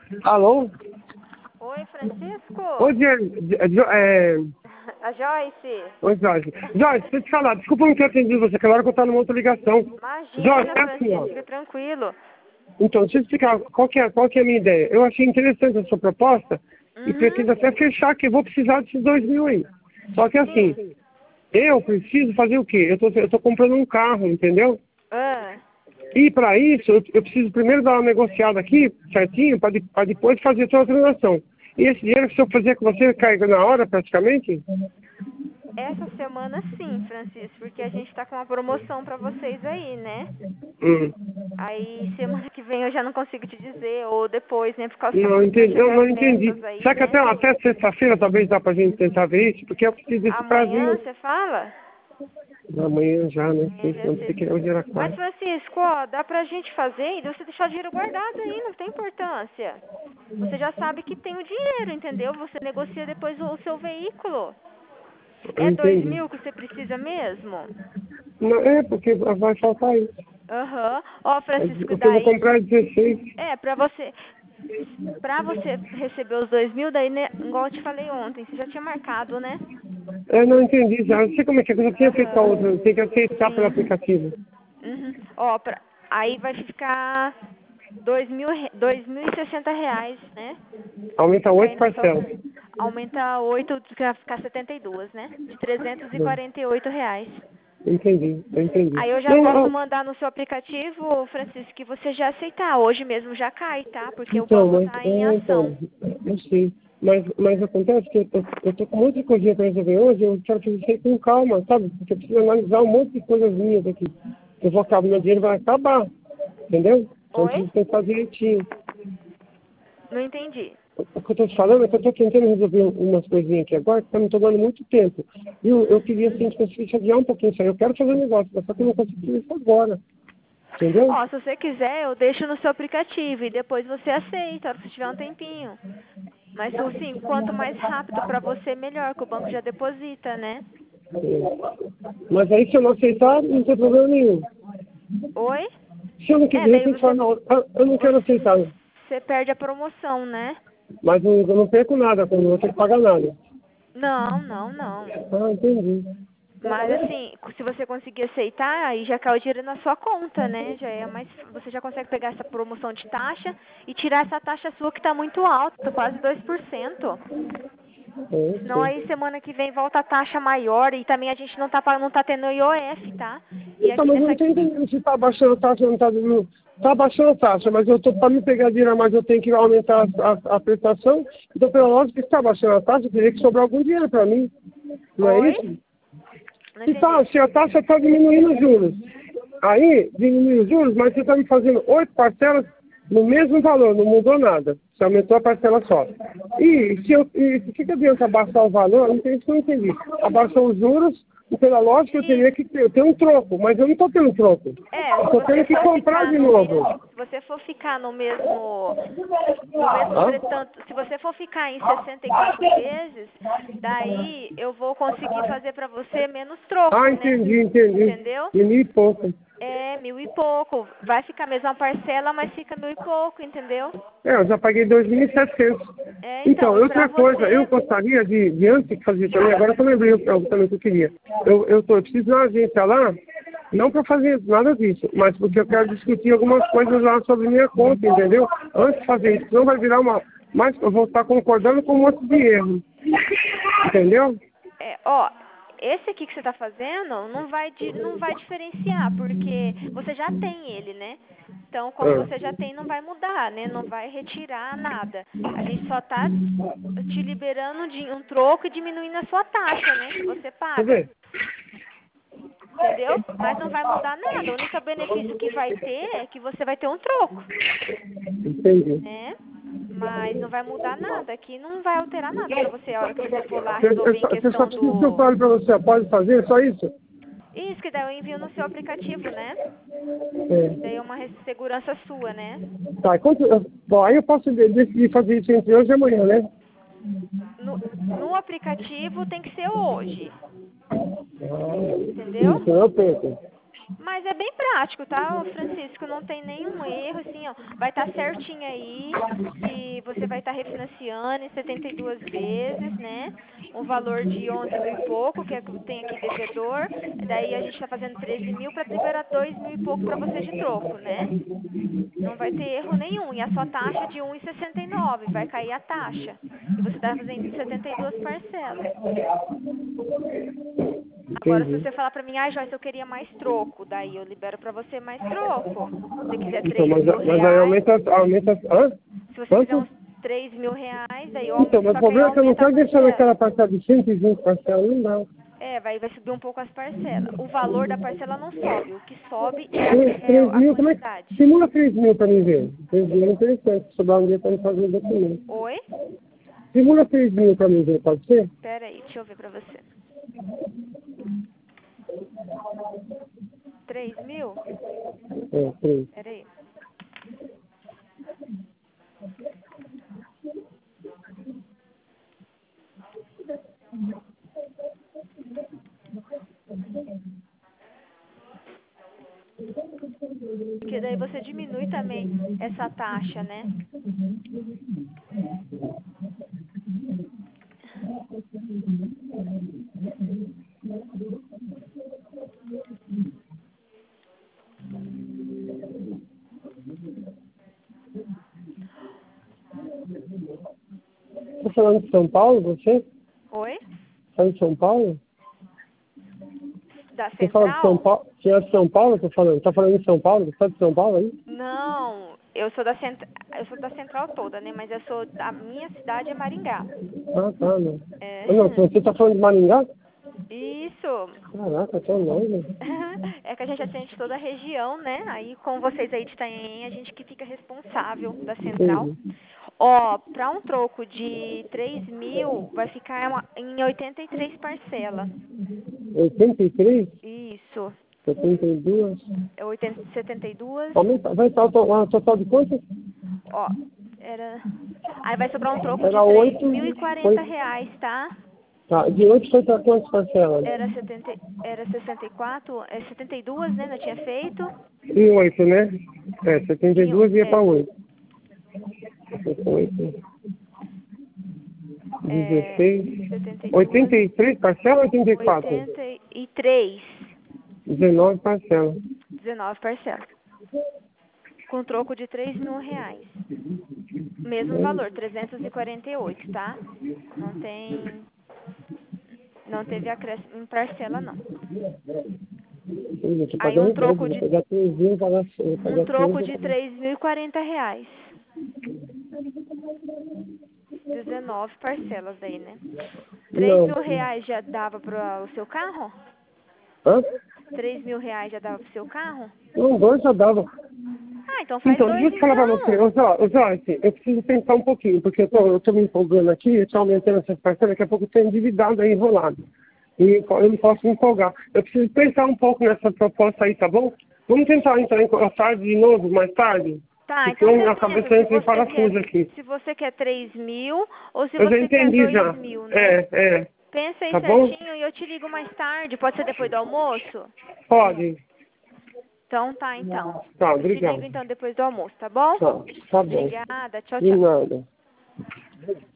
Alô? Oi, Francisco? Oi, A Joyce. Oi, Jorge. Jorge, deixa eu te falar, desculpa não ter atendido você, aquela hora que eu estava numa outra ligação. Jorge, Imagina, é assim, Francisco, ó. fica tranquilo. Então, deixa eu explicar qual que é a minha ideia. Eu achei interessante a sua proposta e pretendo até fechar que eu vou precisar desses 2.000 aí. Só que assim, eu preciso fazer o quê? Eu tô comprando um carro, entendeu? Ah, E para isso, eu preciso primeiro dar uma negociada aqui, certinho, para depois fazer toda a transação. E esse dinheiro que se eu fazer com você cai na hora, praticamente? essa semana sim, Francisco, porque a gente tá com uma promoção pra vocês aí, né? Hum. Aí semana que vem eu já não consigo te dizer, ou depois, né? Por causa que Não vai entendi, eu chegar não as entendi. metas aí, Será que né? até sexta-feira talvez dá pra gente tentar ver isso? Porque eu preciso desse Amanhã, prazinho. você fala? Amanhã já, né? Amanhã já é Não sei que hoje era Mas, quarta. Francisco, ó, dá pra gente fazer e você deixar o dinheiro guardado aí, não tem importância. Você já sabe que tem o dinheiro, entendeu? Você negocia depois o seu veículo. Eu É 2 entendi. mil que você precisa mesmo? Não, é, porque vai faltar isso. Aham. Ó, Francisco, Porque eu vou daí... comprar 16. É, pra você receber os 2 mil, daí, né, igual eu te falei ontem, você já tinha marcado, né? Eu não entendi já. Eu não sei como é que é, eu já tinha feito a Aham. outra. Tem que aceitar pelo Sim. aplicativo. Uhum. Ó, aí vai ficar 2.060 reais, né? Aumenta Fica 8 aí na sua parcelas. conta. Aumenta 8, que vai ficar 72, né? De R$ 348. Entendi, eu entendi. Aí eu já Não, posso não, mandar no seu aplicativo, Francisco, que você já aceitar. Hoje mesmo já cai, tá? Porque o então, banco mas, tá em ação. eu sei. Mas acontece que eu tô com um monte de coisinha para resolver hoje, eu quero fazer isso aí com calma, sabe? Porque eu preciso analisar um monte de coisas minhas aqui. Eu vou acabar, meu dinheiro vai acabar, entendeu? Então eu Oi? preciso pensar direitinho. Não entendi. O que eu estou te falando é que eu estou tentando resolver umas coisinhas aqui agora que me tomando muito tempo. E eu queria, assim, que conseguisse adiar um pouquinho isso aí. Eu quero fazer um negócio, mas só que eu não consigo fazer isso agora. Entendeu? Ó, se você quiser, eu deixo no seu aplicativo e depois você aceita, a hora que você tiver um tempinho. Mas, assim, quanto mais rápido pra você, melhor, que o banco já deposita, né? Mas aí se eu não aceitar, não tem problema nenhum. Oi? Se eu não É, quiser, daí eu falo, não, eu não quero aceitar. você perde a promoção, né? Mas eu não perco nada, eu não vou ter que pagar nada. Não, não, não. Ah, entendi. Mas assim, se você conseguir aceitar, aí já cai o dinheiro na sua conta, né? Já é mais, você já consegue pegar essa promoção de taxa e tirar essa taxa sua que está muito alta, quase 2%. É, Senão sei. aí semana que vem volta a taxa maior e também a gente não tá tendo IOF, tá? E Então, aqui mas eu não nessa estou entendendo se está baixando a taxa ou não está dando. Está baixando a taxa, mas eu tô, para me pegar dinheiro a mais eu tenho que aumentar a prestação. Então, pela lógica, se está baixando a taxa, teria que sobrar algum dinheiro para mim. Não é Oi? isso? Não Se, entendi. se a taxa está diminuindo os juros, aí diminui os juros, mas você está me fazendo 8 parcelas no mesmo valor, não mudou nada. Você aumentou a parcela só. E se que adianta abaixar o valor? Não tem isso que eu não entendi. Abaixou os juros, e pela lógica eu teria que ter um troco, mas eu não estou tendo troco. É, Eu se estou você tendo que for comprar ficar de no novo. mesmo, se você for ficar no mesmo Hã? entretanto, se você for ficar em 64 vezes, daí eu vou conseguir fazer pra você menos troco, Ah, né? entendi. Entendeu? E mil e pouco. É 1.000 e pouco. Vai ficar a mesma parcela, mas fica 1.000 e pouco, entendeu? É, eu já paguei 2.700. É, então, Então, e pra outra coisa, eu você, gostaria de antes de fazer também, agora que eu lembrei também que eu queria. Eu preciso de uma agência lá, não para fazer nada disso, mas porque eu quero discutir algumas coisas lá sobre minha conta, entendeu? Antes de fazer isso, senão vai virar uma. Mas eu vou estar concordando com um monte de erro. Entendeu? ó, esse aqui que você tá fazendo não vai diferenciar, porque você já tem ele, né? Então, como Ah. você já tem, não vai mudar, né? Não vai retirar nada. A gente só tá te liberando de um troco e diminuindo a sua taxa, né? Que você Quer paga. ver? Entendeu? Mas não vai mudar nada. O único benefício que vai ter é que você vai ter um troco, Entendi. né? Mas não vai mudar nada. Aqui não vai alterar nada pra você a hora que você for lá Eu resolver em eu só questão preciso que eu do... fale para você, pode fazer, só isso? Isso, que daí eu envio no seu aplicativo, né? Daí É. é uma segurança sua, né? Tá, bom, aí eu posso decidir fazer isso entre hoje e amanhã, né? No aplicativo tem que ser hoje, entendeu? Isso, eu penso. Mas é bem prático, tá, ô Francisco? Não tem nenhum erro, assim, ó. Vai estar certinho aí que você vai estar refinanciando em 72 vezes, né? Um valor de 11 mil e pouco, que é o que tem aqui devedor. Daí a gente está fazendo 13 mil para liberar 2 mil e pouco para você de troco, né? Não vai ter erro nenhum. E a sua taxa é de 1,69, vai cair a taxa. E você está fazendo em 72 parcelas. Agora, se Entendi. você falar pra mim, Joyce, eu queria mais troco, daí eu libero pra você mais troco. Se você quiser Então, 3 mil mas aí reais, aumenta, hã? se você quiser Quanto? uns 3 mil reais, daí Então, mas o só que aí problema é que eu não aumenta a quero deixar parcela. naquela parcela de 120 parcelas, não dá. Vai subir um pouco as parcelas. O valor da parcela não sobe, o que sobe é a, 3 a mil, como é que... quantidade. Simula 3 mil pra mim ver. 3 mil é interessante, se sobrar um dia pra me fazer o documento. Oi? Simula 3 mil pra mim ver, pode ser? Pera aí, deixa eu ver pra você. 3 mil? É, 3. Pera aí. Porque daí você diminui também essa taxa, né? Tá falando de São Paulo, você? Oi? Tá de São Paulo? Da Você fala de São central? Paulo? Você é de São Paulo, tô falando? Tá falando de São Paulo? Você tá de São Paulo aí? Não, eu sou da central toda, né? Mas eu sou da minha cidade é Maringá. Ah, tá, não. É. Ah, não, você tá falando de Maringá? Isso. Caraca, tão longe. É que a gente atende toda a região, né? Aí com vocês aí de Itanhaém, a gente que fica responsável da central. Entendi. Ó, para um troco de 3 mil, vai ficar em 83 parcelas. 83? Isso. 72? É 72. Aumenta, vai estar o total de quanto? Ó, era. Aí vai sobrar um troco de Era três 8, mil e quarenta reais, tá? tá, de 8 foi para quantas parcelas? Era 64, 72, né? Não tinha feito. E 8, né? É, Em, 72 ia para é, 8. 8, é, 16, 72, 83 parcelas ou 84? 83, 19 parcelas. 19 parcelas. Com troco de 3 mil reais. Mesmo valor, 348, tá? Não tem. Não teve acréscimo em parcela, não. Eu tô Aí um pagando 13, troco vou de pagar 3 mil, vou um pagar 13, troco vou de pagar... 3.040 reais. 19 parcelas daí, né? 3 Não. mil reais já dava para o seu carro? Hã? 3 mil reais já dava pro seu carro? Não, 2 já dava. Então faz Então, deixa dois eu te falar pra você, então. Joyce, eu preciso pensar um pouquinho, porque eu tô me empolgando aqui, eu tô aumentando essas parcelas, daqui a pouco eu tô endividado aí, enrolado. E eu não posso me empolgar. Eu preciso pensar um pouco nessa proposta aí, tá bom? Vamos tentar então à tarde de novo, mais tarde? Tá, Porque então você a pensa cabeça entra em parafuso aqui. se você quer 3 mil ou se Eu já você quer entendi 2 já. mil, né? É, Pensa aí tá bom? certinho e eu te ligo mais tarde. Pode ser depois do almoço? Pode. Então tá, então. Tá, Eu te ligo obrigado. então depois do almoço, tá bom? Tá, tá bom. Obrigada. Tchau, De tchau. nada.